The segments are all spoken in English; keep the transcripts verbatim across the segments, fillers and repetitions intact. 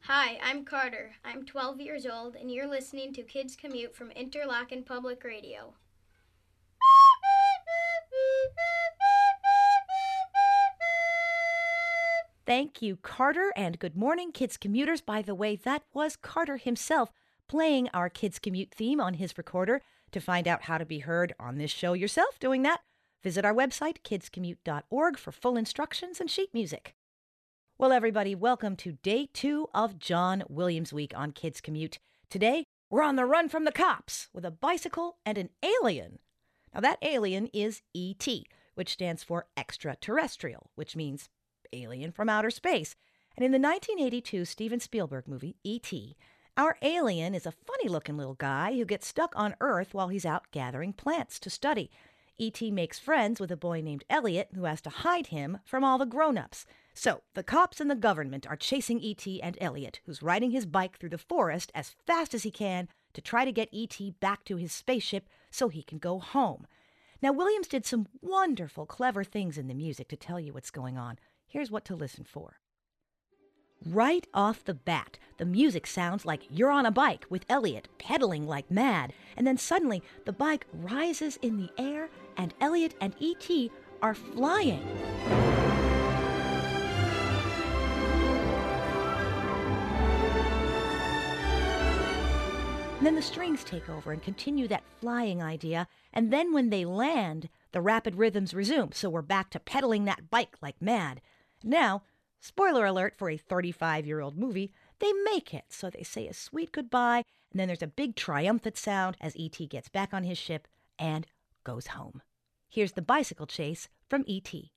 Hi, I'm Carter. I'm twelve years old, and you're listening to Kids Commute from Interlochen Public Radio. Thank you, Carter, and good morning, Kids Commuters. By the way, that was Carter himself playing our Kids Commute theme on his recorder. To find out how to be heard on this show yourself doing that, visit our website, kids commute dot org, for full instructions and sheet music. Well, everybody, welcome to day two of John Williams Week on Kids Commute. Today, we're on the run from the cops with a bicycle and an alien. Now, that alien is E T, which stands for extraterrestrial, which means alien from outer space. And in the nineteen eighty-two Steven Spielberg movie, E T, our alien is a funny-looking little guy who gets stuck on Earth while he's out gathering plants to study. E T makes friends with a boy named Elliot who has to hide him from all the grown-ups. So, the cops and the government are chasing E T and Elliot, who's riding his bike through the forest as fast as he can to try to get E T back to his spaceship so he can go home. Now, Williams did some wonderful, clever things in the music to tell you what's going on. Here's what to listen for. Right off the bat, the music sounds like you're on a bike with Elliot pedaling like mad, and then suddenly the bike rises in the air and Elliot and E T are flying. And then the strings take over and continue that flying idea, and then when they land, the rapid rhythms resume, so we're back to pedaling that bike like mad. Now, spoiler alert for a thirty-five-year-old movie, they make it, so they say a sweet goodbye, and then there's a big triumphant sound as E T gets back on his ship and goes home. Here's the bicycle chase from E T.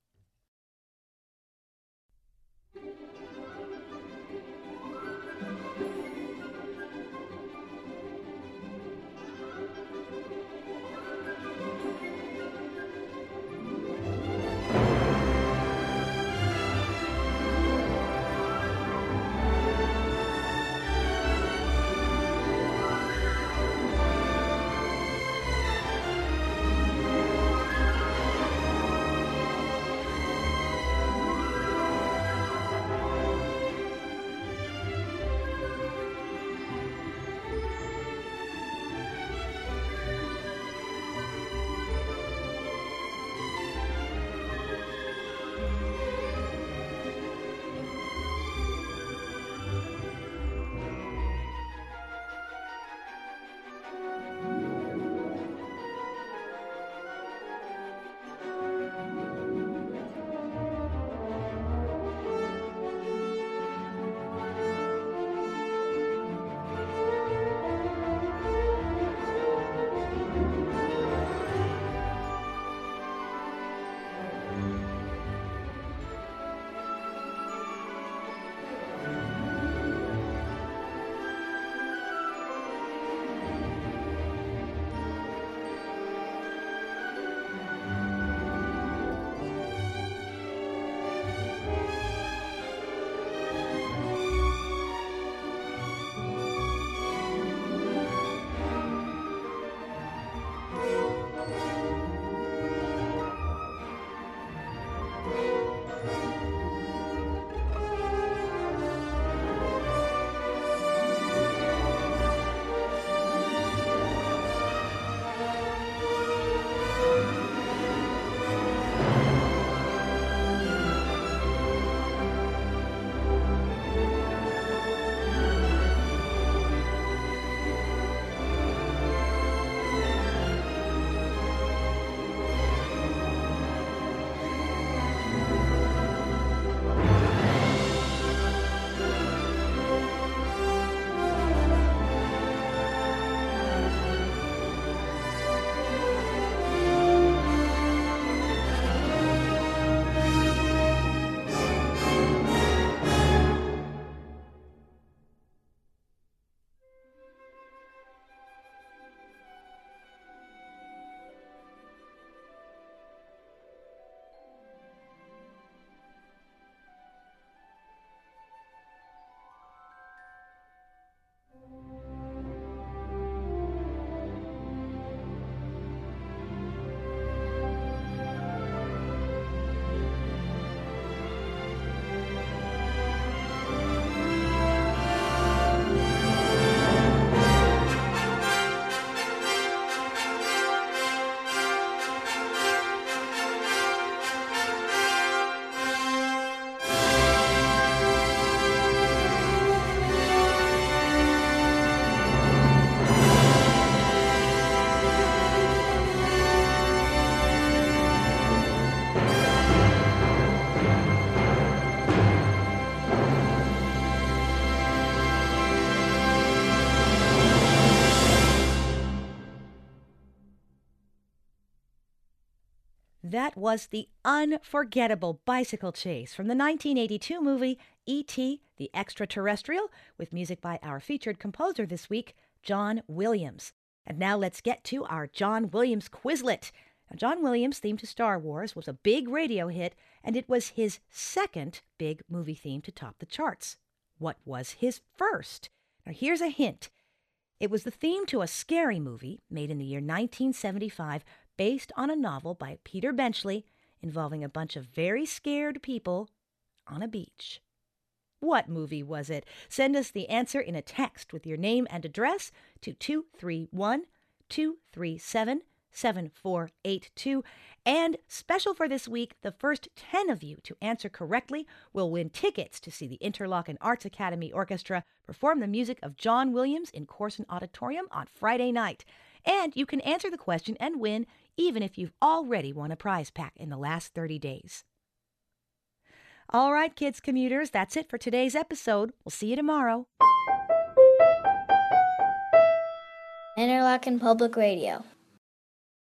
That was the unforgettable bicycle chase from the nineteen eighty-two movie E T the Extraterrestrial, with music by our featured composer this week, John Williams. And now let's get to our John Williams Quizlet. Now, John Williams' theme to Star Wars was a big radio hit, and it was his second big movie theme to top the charts. What was his first? Now, here's a hint. It was the theme to a scary movie made in the year nineteen seventy-five, based on a novel by Peter Benchley involving a bunch of very scared people on a beach. What movie was it? Send us the answer in a text with your name and address to two three one, two three seven, seven four eight two. And special for this week, the first ten of you to answer correctly will win tickets to see the Interlochen Arts Academy Orchestra perform the music of John Williams in Corson Auditorium on Friday night. And you can answer the question and win even if you've already won a prize pack in the last thirty days. All right, kids commuters, that's it for today's episode. We'll see you tomorrow. Interlochen Public Radio.